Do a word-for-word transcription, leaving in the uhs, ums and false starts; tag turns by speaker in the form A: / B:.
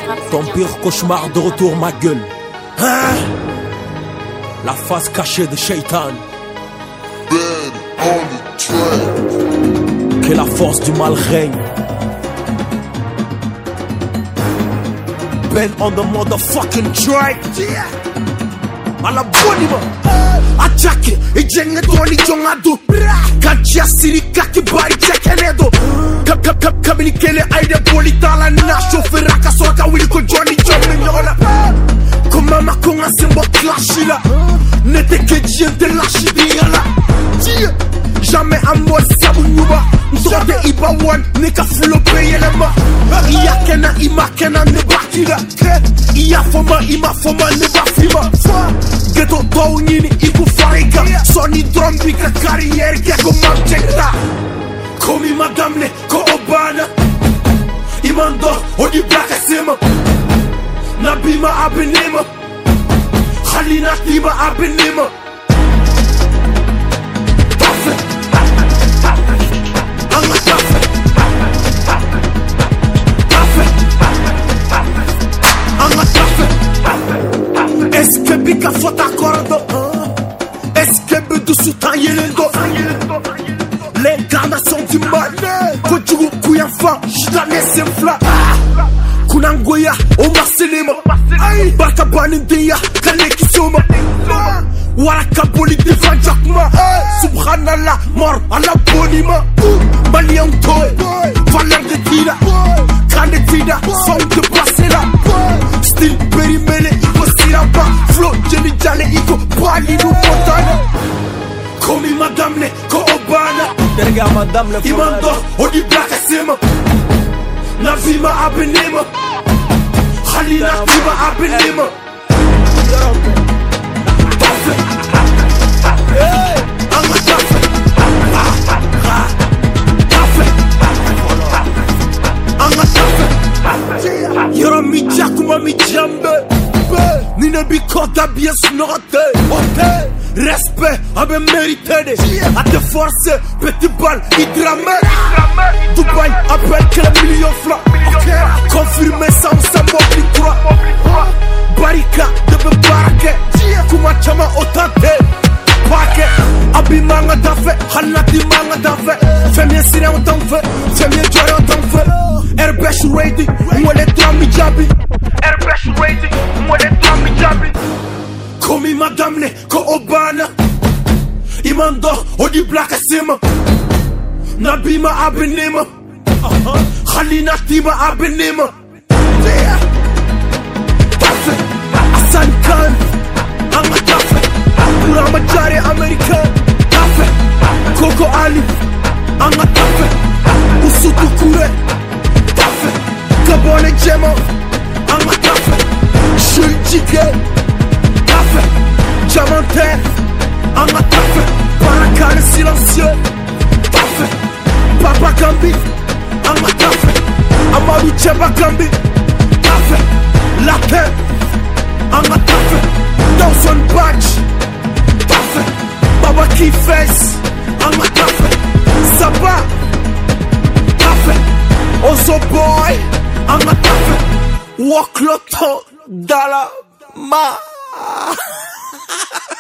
A: Ton pire cauchemar de retour, ma gueule. Hein? La face cachée de Shaitan. Que la force du mal règne. Ben on the motherfucking track. Ala bonima. Atake, ijenge doni jongadu. Kanchia sirika kibari chekenedo. Kap kap kap kamini kele aide bolitala na chauffeur akasoka wili ko Johnny Johnny nyola. Komama konga simbo clashila. Nete ke diente lashidiyala. Jamais à moi sabu nyuba. Nsote iba one nika fulo peyelema. Iya kena ima kena ne bakila. Iya foma ima foma ne bafima. Ghetto to nyini iku farika. Soni drum bika carrière keko manchekta. Komi madame le ko obana. Imando odi blaka sema. Nabima abenema. Khalina tiba abenema. Est-ce que Bika fota cordo? Est-ce que Bedu Soutan Yelendo? L'incarnation du mal. Kojugu Kuyafa, Jidane Semfla. Kunangoya, Omar Selema. Baka Banindeya, Kaneki Soma. Waraka Boli Defan Jakma. Subhanallah, mort à la bonima. Malian Toy, Valère de Tila. Kanetida, son de Basela. Still Berry Mele, Iko Siraba. Flo, Jenny Jale, Iko Bali no Montana. Komi Madame Le, Ko Obana.
B: Derga Madame Le
A: Imando, Odi Blaka Sema. Navima Abenema. Khalina Tiba Abenema. Tafe. Hey, Anga Tafe. Tafe. Anga Tafe. Yoro mi jakuma mi jambe. Nina bi kota bien snorte. Respect abe mérité. A te forcer, petit bal, hydramé. Dubaï appelle que le million flan. Confirmé sans sa mobile trois. Barika de me barake. Kuma chama otante. Pake. Abi manga dafe. Halati manga dafe. Femye sire on t'en fait. Femye joy on t'en fait. Airbash ready. Mwele toi mi jabi. Airbash ready. Mwele toi mi jabi. Komi madame le ko obana. Imando odi blaka sema. Nabima abenema. Khalina tiba abenema. Tafe. Hassan Khan. Anga tafe. Burama Jare American. Tafe. Coco Ali. Anga tafe. Usutu Kure. Tafe. Gabone Jemo. Anga tafe. Shul Jike. Tafe. Diamantaire. Anga tafe. Baraka le silencieux. Tafe. Papa Gambi. Anga tafe. Amadou Cheba Gambi. Tafe. Lapin. Anga tafe. Dawson Batch. Tafe. Baba Keyface. Anga tafe. Saba. Tafe. Ozo Boy. Anga tafe. Walk Loto. Dala. Ma.